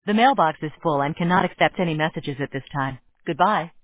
The mailbox is full and cannot accept any messages at this time. Goodbye.